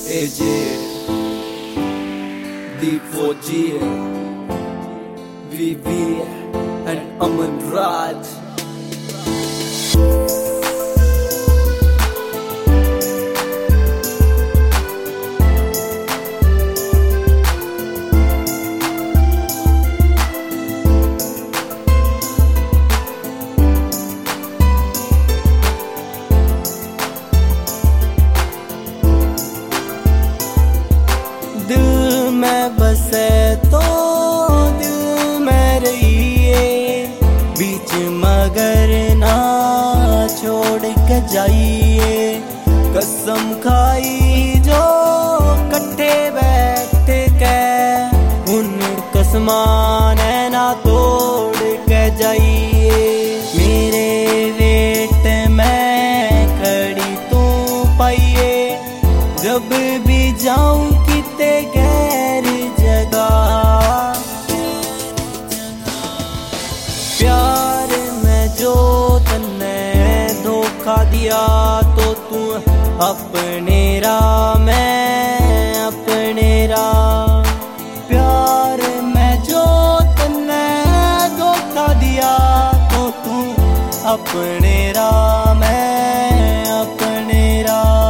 AJ, D4G, VV, and Aman Raj. दिल में बसे तो दिल में रहिए, बीच मगर ना छोड़ के जाइए। कसम खाई जो कट्ठे बैठ के, उन कसमान ना तोड़ के जाइए। मेरे वेट में खड़ी तू पाइए, जब भी जाऊं किते गैर जगह। प्यार में जो तन्ने धोखा दिया, तो तू अपने राह मैं अपने राह। प्यार में जो तन्ने धोखा दिया, तो तू अपने राह मैं अपने राह।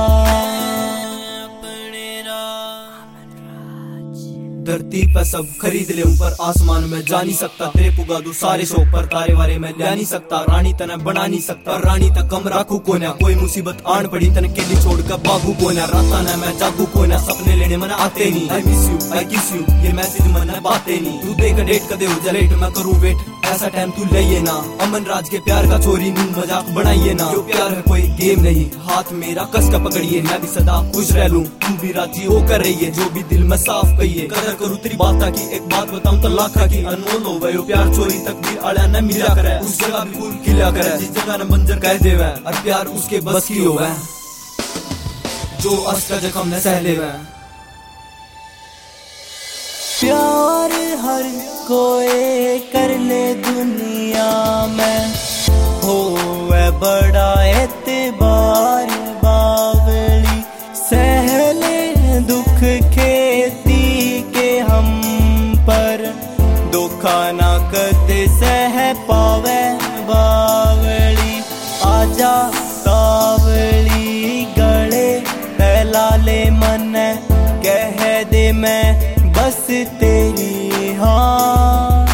धरती पे सब खरीद ले, ऊपर आसमान में जा नहीं सकता। तेरे पुगा दू सारे शौक पर, तारे वारे में ले नहीं सकता। रानी तने बना नहीं सकता, रानी तक कम राखू कोन्या। कोई मुसीबत आन पड़ी तने केली छोड़ कर बागू कोन्या। राता ने मैं जागू कोन्या, सपने लेने मन आते नहीं। आई मिस यू, आई किस यू, ये मैसेज मन बातें नहीं। तू देख डेट कदे हो जा लेट, मैं करूँ वेट, ऐसा टाइम तू ले ना। अमन राज के प्यार का चोरी नू मजाक बनाइए ना। जो प्यार है कोई गेम नहीं, हाथ मेरा कस का पकड़िए। मैं भी सदा खुश रह लूं, तू भी राजी हो कर रही है। जो भी दिल में साफ कहिए, कदर करूँ तेरी बात की। एक बात बताऊं तो लाखा की अनमोल हो गयो प्यार। चोरी तक भी आड़ा न मिला करे, उस जगह भी फूल खिला करे। जिस जगह न मंजर कह देवे, और प्यार उसके बस की होवे, जो अस का जख्म न सह लेवे। प्यार हर कोई कर ले दुनिया में, होवे बड़ा एतबार बावली। सहले दुख खेती के हम पर, धोखा ना कदे सह पावे बावली। आजा सावली गले फैला ले मन, कह दे मैं बस तेरी हाँ।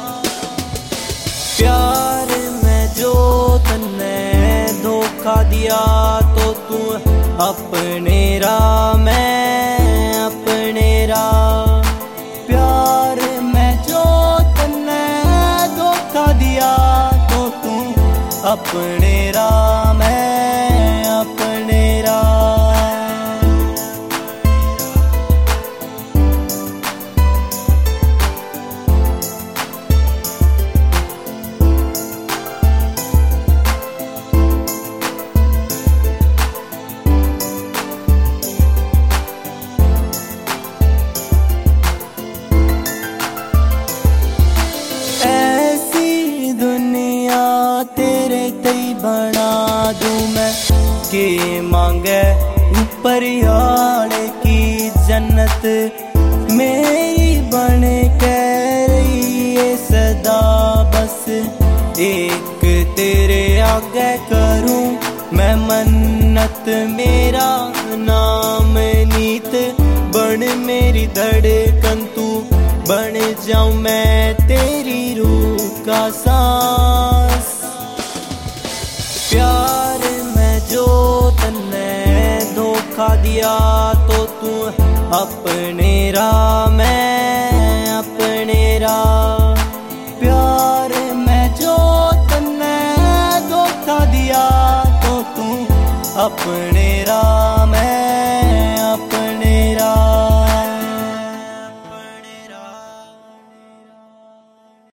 प्यार में जो तन्ने धोखा दिया, तो तू अपने राह मैं अपने राह। प्यार में जो तन्ने धोखा दिया, तो तू अपने राह मैं अपने राह। तेरे तई बना दूं मैं, के मांगे ऊपर यार की जन्नत। मेरी बन के रही है सदा बस, एक तेरे आगे करूं मैं मन्नत। मेरा नाम नीत बन मेरी धड़कन, तू बन जाऊं मैं तेरी रूह का सांस। प्यार में जो तन्ने धोखा दिया, तो तू अपने राह मैं अपने राह। प्यार में जो तन्ने धोखा दिया, तो तू अपने राह मैं